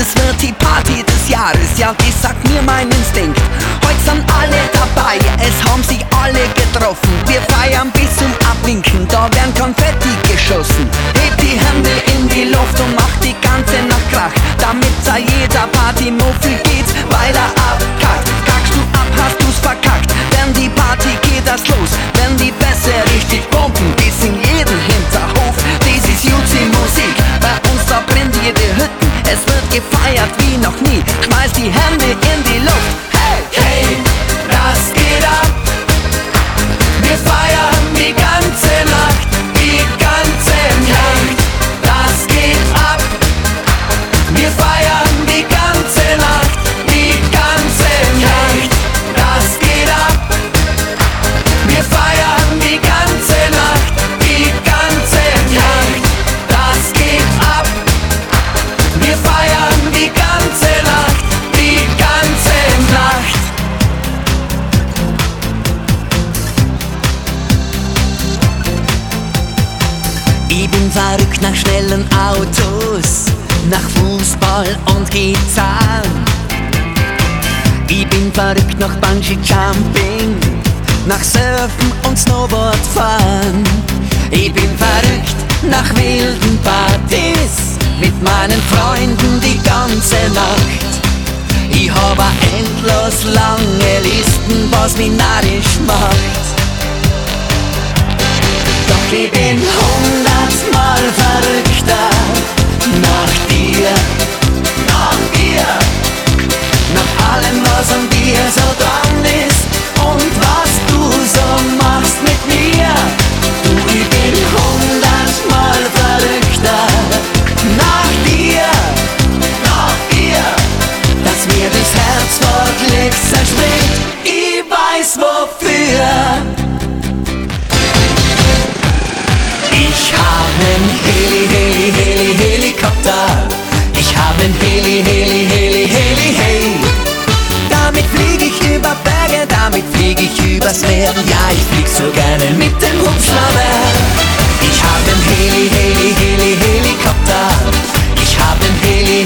es wird die Party des Jahres, ja, das sagt mir mein Instinkt. Heute sind alle dabei, es haben sich alle getroffen. Wir feiern bis zum Abwinken, da werden Konfetti geschossen. Hebt die Hände in die Luft und macht die ganze Nacht Krach, damit sei jeder Partymuffel geht, weil er abkackt. Kackst du ab, hast du's verkackt, denn die Party geht erst los, wenn die Bässe richtig pumpen, bis in jeden Hinterhof. Das ist Jussi-Musik, bei uns da brennt jede Hütten, es wird gefeiert wie noch nie, schmeiß die Hände in die Luft. Hey, hey, das geht ab, wir feiern die ganze Nacht, die ganze Nacht. Das geht ab, wir feiern die ganze Nacht, die ganze Nacht. Das geht ab, wir feiern die ganze Nacht, die ganze Nacht. Das geht ab, wir feiern die ganze Nacht, die ganze Nacht. Ich bin verrückt nach schnellen Autos, nach Fußball und Gitarren. Ich bin verrückt nach Bungee-Jumping, nach Surfen und Snowboardfahren. Ich bin verrückt nach wilden Partys, mit meinen Freunden die ganze Nacht. Ich habe endlos lange Listen, was mich narrisch macht. Doch ich bin 100-mal verrückter nach dir, nach allem, was an dir so dran ist und was du so machst mit mir. Du, ich bin 100-mal verrückter nach dir, dass mir das Herz wirklich zerspringt. Ich weiß wofür. Ich hab nen Helikopter. Ich hab nen Heli. Damit flieg ich über Berge, damit flieg ich übers Meer. Ja, ich flieg so gerne mit dem Hubschrauber. Ich hab nen Helikopter. Ich hab nen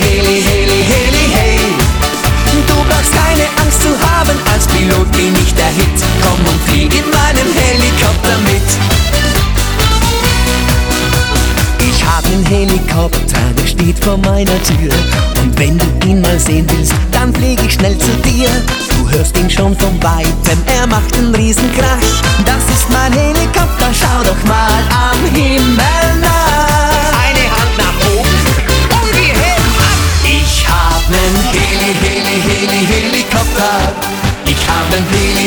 Heli. Du brauchst keine Angst zu haben, als Pilot bin ich der Hit. Komm und flieg in meinem Helikopter mit. Ich hab nen Helikopter, der steht vor meiner Tür. Und wenn du ihn mal sehen willst, dann flieg ich schnell zu dir. Du hörst ihn schon von Weitem, er macht einen Riesenkrach. Das ist mein Helikopter, schau doch mal am Himmel nach. Eine Hand nach oben und wir heben ab. Ich hab nen Helikopter. Ich hab nen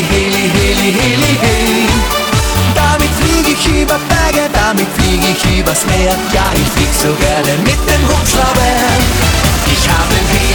Heli. Damit flieg ich über Berge, damit flieg ich übers Meer. Ja, ich flieg so gerne mit dem Hubschrauber. Ich hab nen